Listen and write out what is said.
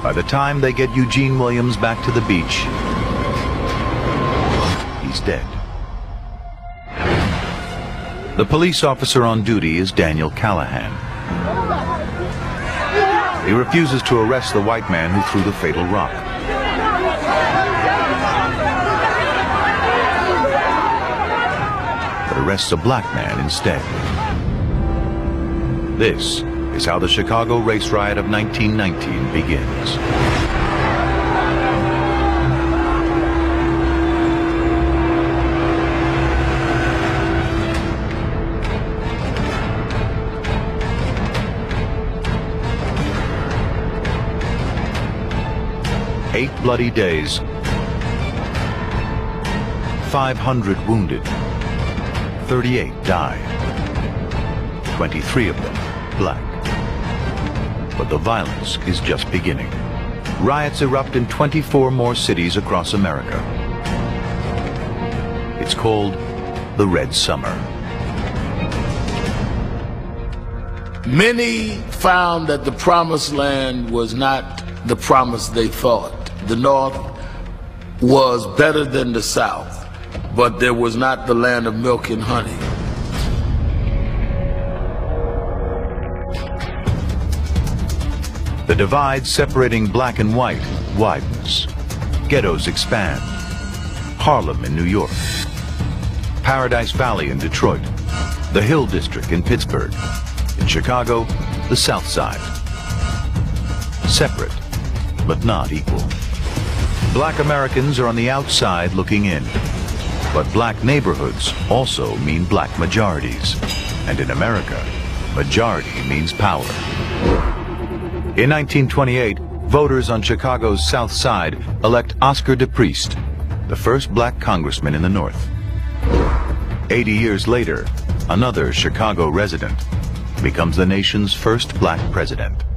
By the time they get Eugene Williams back to the beach, he's dead. The police officer on duty is Daniel Callahan. He refuses to arrest the white man who threw the fatal rock. But arrests a black man instead. This is how the Chicago race riot of 1919 begins. Eight bloody days, 500 wounded, 38 died, 23 of them black. But the violence is just beginning. Riots erupt in 24 more cities across America. It's called the Red Summer. Many found that the promised land was not the promise they thought. The North was better than the South, but there was not the land of milk and honey. The divide separating black and white widens. Ghettos expand. Harlem in New York. Paradise Valley in Detroit. The Hill District in Pittsburgh. In Chicago, the South Side. Separate, but not equal. Black Americans are on the outside looking in. But black neighborhoods also mean black majorities. And in America, majority means power. In 1928, voters on Chicago's South Side elect Oscar DePriest, the first black congressman in the North. 80 years later, another Chicago resident becomes the nation's first black president.